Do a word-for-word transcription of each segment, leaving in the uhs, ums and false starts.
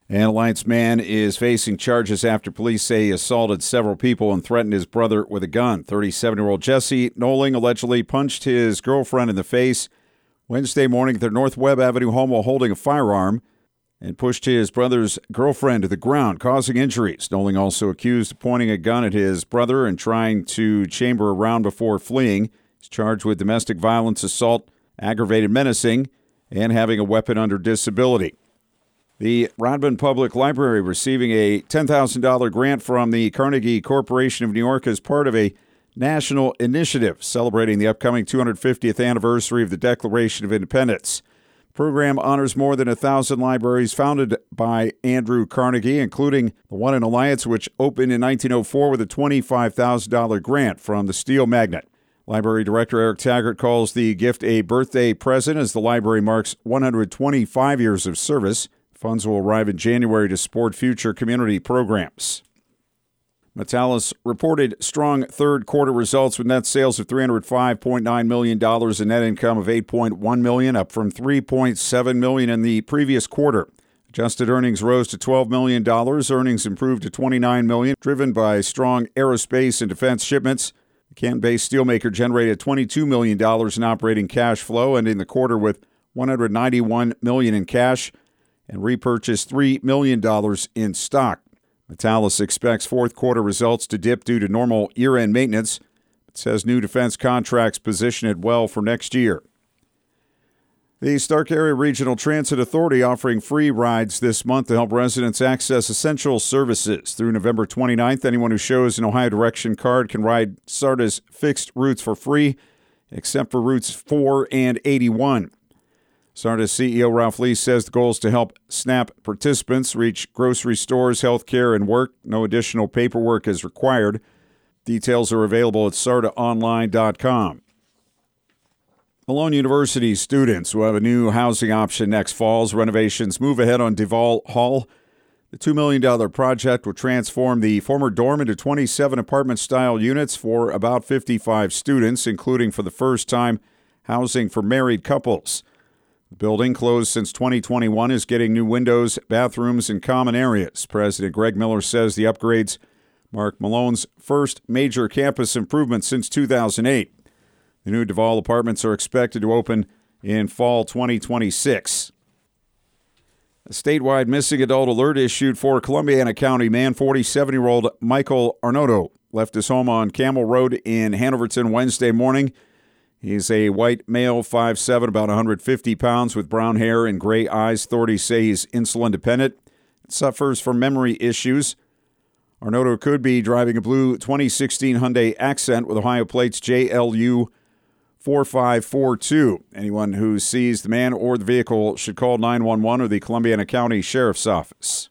An Alliance man is facing charges after police say he assaulted several people and threatened his brother with a gun. thirty-seven-year-old Jesse Noling allegedly punched his girlfriend in the face Wednesday morning at their North Webb Avenue home while holding a firearm and pushed his brother's girlfriend to the ground, causing injuries. Noling also accused of pointing a gun at his brother and trying to chamber a round before fleeing. He's charged with domestic violence, assault, aggravated menacing, and having a weapon under disability. The Rodman Public Library receiving a ten thousand dollars grant from the Carnegie Corporation of New York as part of a national initiative celebrating the upcoming two hundred fiftieth anniversary of the Declaration of Independence. The program honors more than one thousand libraries founded by Andrew Carnegie, including the one in Alliance, which opened in nineteen oh four with a twenty-five thousand dollars grant from the steel magnate. Library Director Eric Taggart calls the gift a birthday present as the library marks one hundred twenty-five years of service. Funds will arrive in January to support future community programs. Metallus reported strong third-quarter results with net sales of three hundred five point nine million dollars and net income of eight point one million dollars, up from three point seven million dollars in the previous quarter. Adjusted earnings rose to twelve million dollars. Earnings improved to twenty-nine million dollars, driven by strong aerospace and defense shipments. The Canton-based steelmaker generated twenty-two million dollars in operating cash flow, ending the quarter with one hundred ninety-one million dollars in cash, and repurchased three million dollars in stock. Metallus expects fourth quarter results to dip due to normal year-end maintenance. It says new defense contracts position it well for next year. The Stark Area Regional Transit Authority offering free rides this month to help residents access essential services. Through November twenty-ninth, anyone who shows an Ohio Direction card can ride S A R T A's fixed routes for free, except for routes four and eighty-one. S A R T A C E O Ralph Lee says the goal is to help SNAP participants reach grocery stores, health care, and work. No additional paperwork is required. Details are available at sarta online dot com. Malone University students will have a new housing option next fall's renovations move ahead on Duval Hall. The two million dollars project will transform the former dorm into twenty-seven apartment-style units for about fifty-five students, including for the first time housing for married couples. The building, closed since twenty twenty-one, is getting new windows, bathrooms, and common areas. President Greg Miller says the upgrades mark Malone's first major campus improvement since two thousand eight. The new Duval apartments are expected to open in fall twenty twenty-six. A statewide missing adult alert issued for Columbiana County man. forty-seven-year-old Michael Arnotto left his home on Camel Road in Hanoverton Wednesday morning. He's a white male, five seven, about one hundred fifty pounds, with brown hair and gray eyes. Authorities say he's insulin dependent and suffers from memory issues. Arnotto could be driving a blue twenty sixteen Hyundai Accent with Ohio plates J L U four five four two. Anyone who sees the man or the vehicle should call nine one one or the Columbiana County Sheriff's Office.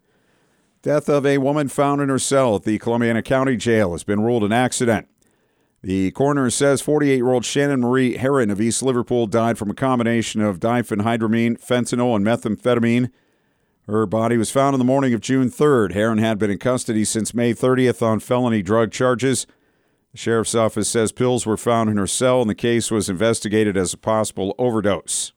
Death of a woman found in her cell at the Columbiana County Jail has been ruled an accident. The coroner says forty-eight-year-old Shannon Marie Herron of East Liverpool died from a combination of diphenhydramine, fentanyl, and methamphetamine. Her body was found on the morning of June third. Herron had been in custody since May thirtieth on felony drug charges. The sheriff's office says pills were found in her cell, and the case was investigated as a possible overdose.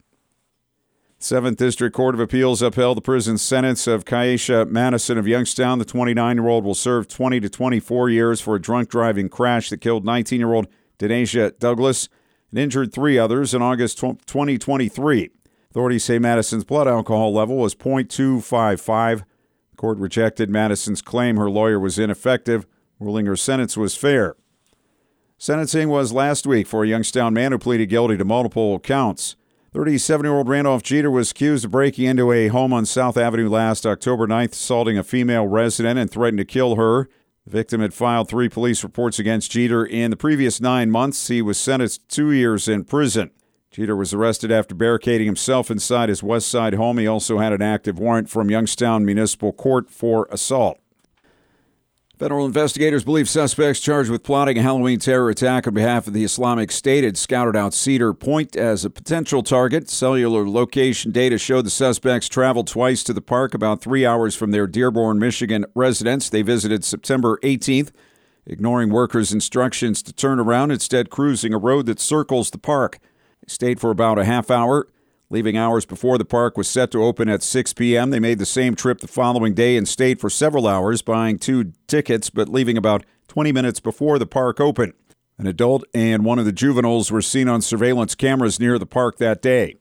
seventh District Court of Appeals upheld the prison sentence of Kaisha Madison of Youngstown. The twenty-nine-year-old will serve twenty to twenty-four years for a drunk driving crash that killed nineteen-year-old Denasia Douglas and injured three others in August twenty twenty-three. Authorities say Madison's blood alcohol level was point two five five. The court rejected Madison's claim her lawyer was ineffective, ruling her sentence was fair. Sentencing was last week for a Youngstown man who pleaded guilty to multiple counts. thirty-seven-year-old Randolph Jeter was accused of breaking into a home on South Avenue last October ninth, assaulting a female resident and threatened to kill her. The victim had filed three police reports against Jeter in the previous nine months. He was sentenced to two years in prison. Jeter was arrested after barricading himself inside his West Side home. He also had an active warrant from Youngstown Municipal Court for assault. Federal investigators believe suspects charged with plotting a Halloween terror attack on behalf of the Islamic State had scouted out Cedar Point as a potential target. Cellular location data showed the suspects traveled twice to the park about three hours from their Dearborn, Michigan residence. They visited September eighteenth, ignoring workers' instructions to turn around, instead cruising a road that circles the park. They stayed for about a half hour, Leaving hours before the park was set to open at six p.m., they made the same trip the following day and stayed for several hours, buying two tickets, but leaving about twenty minutes before the park opened. An adult and one of the juveniles were seen on surveillance cameras near the park that day.